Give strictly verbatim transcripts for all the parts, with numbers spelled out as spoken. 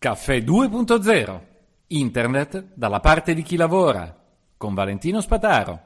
Caffè due punto zero. Internet dalla parte di chi lavora. Con Valentino Spataro.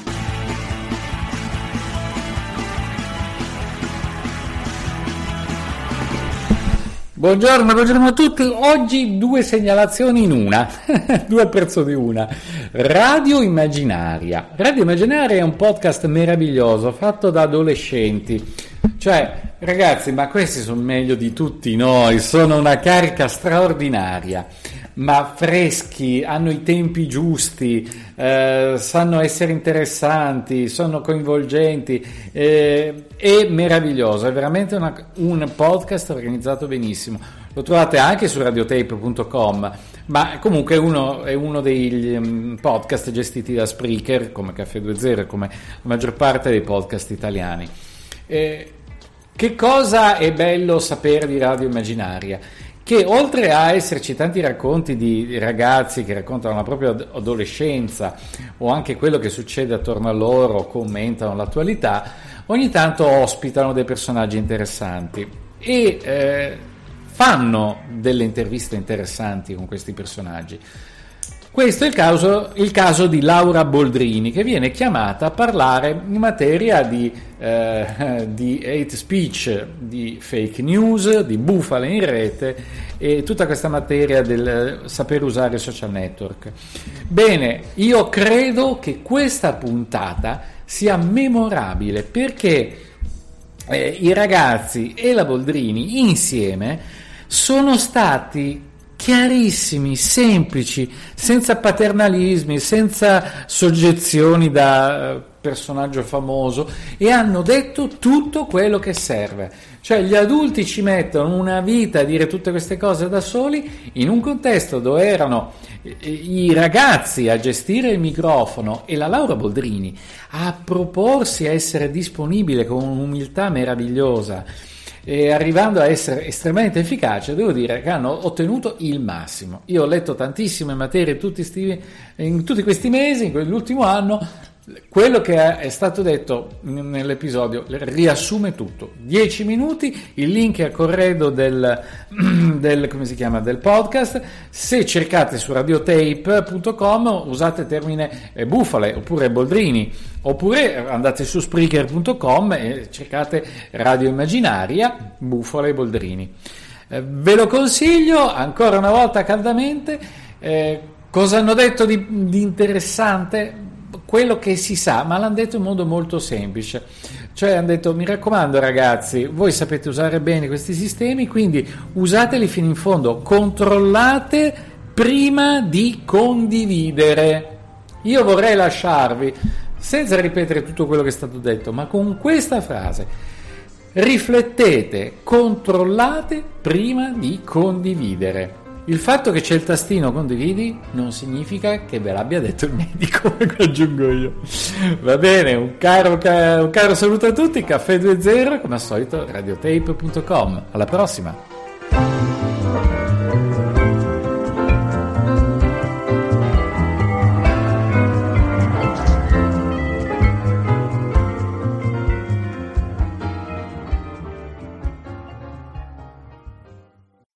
Buongiorno, buongiorno a tutti. Oggi due segnalazioni in una, due al prezzo di una. Radio Immaginaria. Radio Immaginaria è un podcast meraviglioso fatto da adolescenti. Cioè, ragazzi, ma questi sono meglio di tutti noi, sono una carica straordinaria, ma freschi, hanno i tempi giusti, eh, sanno essere interessanti, sono coinvolgenti, eh, è meraviglioso, è veramente una, un podcast organizzato benissimo. Lo trovate anche su radiotape punto com, ma comunque è uno, è uno degli um, podcast gestiti da Spreaker, come Caffè due punto zero, come la maggior parte dei podcast italiani. Eh, Che cosa è bello sapere di Radio Immaginaria? Che oltre a esserci tanti racconti di ragazzi che raccontano la propria adolescenza o anche quello che succede attorno a loro, commentano l'attualità, ogni tanto ospitano dei personaggi interessanti e eh, fanno delle interviste interessanti con questi personaggi. Questo è il caso, il caso di Laura Boldrini, che viene chiamata a parlare in materia di, eh, di hate speech, di fake news, di bufale in rete e tutta questa materia del saper usare i social network. Bene, io credo che questa puntata sia memorabile perché eh, i ragazzi e la Boldrini insieme sono stati chiarissimi, semplici, senza paternalismi, senza soggezioni da personaggio famoso, e hanno detto tutto quello che serve. Cioè gli adulti ci mettono una vita a dire tutte queste cose da soli in un contesto dove erano i ragazzi a gestire il microfono e la Laura Boldrini a proporsi a essere disponibile con un'umiltà meravigliosa e arrivando a essere estremamente efficace. Devo dire che hanno ottenuto il massimo. Io ho letto tantissime materie tutti sti, in tutti questi mesi, in quell'ultimo anno. Quello che è stato detto nell'episodio riassume tutto. dieci minuti, il link è a corredo del, del, come si chiama, del podcast. Se cercate su radiotape punto com usate il termine bufale oppure Boldrini, oppure andate su spreaker punto com e cercate Radio Immaginaria, bufale e Boldrini. Eh, ve lo consiglio ancora una volta caldamente. Eh, cosa hanno detto di, di interessante? Quello che si sa, ma l'hanno detto in modo molto semplice. Cioè hanno detto: mi raccomando ragazzi, voi sapete usare bene questi sistemi, quindi usateli fino in fondo, controllate prima di condividere. Io vorrei lasciarvi, senza ripetere tutto quello che è stato detto, ma con questa frase: riflettete, controllate prima di condividere. Il fatto che c'è il tastino condividi non significa che ve l'abbia detto il medico, come aggiungo io. Va bene, un caro, un caro saluto a tutti, Caffè due punto zero, come al solito radiotape punto com. Alla prossima!